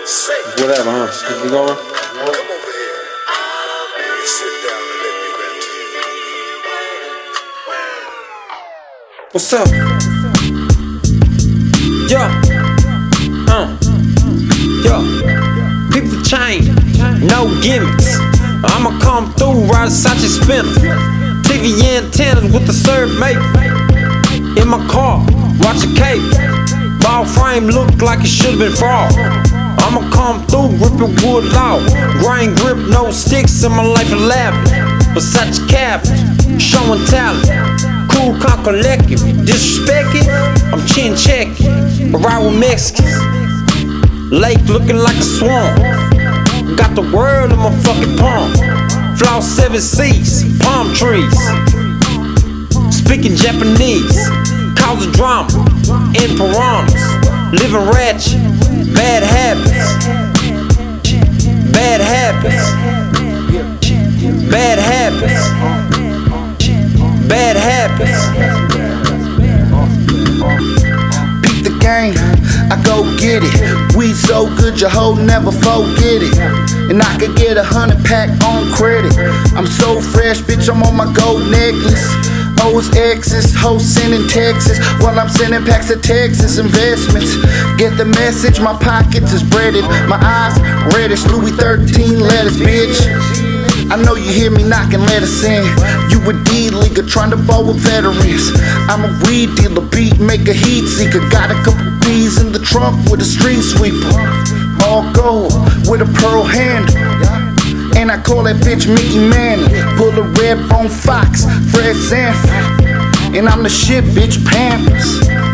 Whatever, huh? Keep going. Come over here. You sit down and let me rant to you. What's up? Yo. Yo. Peep the chain. No gimmicks. I'ma come through, ride a Sachi spinner. TV antennas with the serve mate. In my car, watch a cape. Ball frame look like it should've been fraud. I'ma come through, ripping wood law. Grain grip, no sticks in my life of lavish. Versace cabbage, showing talent. Cool, calm, collective. Disrespect it, I'm chin checking. I ride with Mexicans. Lake looking like a swamp. Got the world in my fucking palm. Floss 7 seas, palm trees. Speaking Japanese, cause drama in piranhas. Living ratchet, bad habits. Bad habits. Bad habits. Bad habits. Beat the game, I go get it. We so good, your hoe never forget it. And I could get 100 pack on credit. I'm so fresh, bitch, I'm on my gold necklace. O's exes, hoes sending Texas while I'm sending packs of Texas investments. Get the message, my pockets is breaded. My eyes reddish, Louis 13 letters, bitch. I know you hear me knocking, let us in. You a D-leaguer trying to ball with veterans. I'm a weed dealer, beat maker, heat seeker. Got a couple B's in the trunk with a street sweeper. All gold with a pearl handle. And I call that bitch Mickey Mantle. Pull a red bone fox, Fred Sanford. And I'm the shit, bitch, Pampers.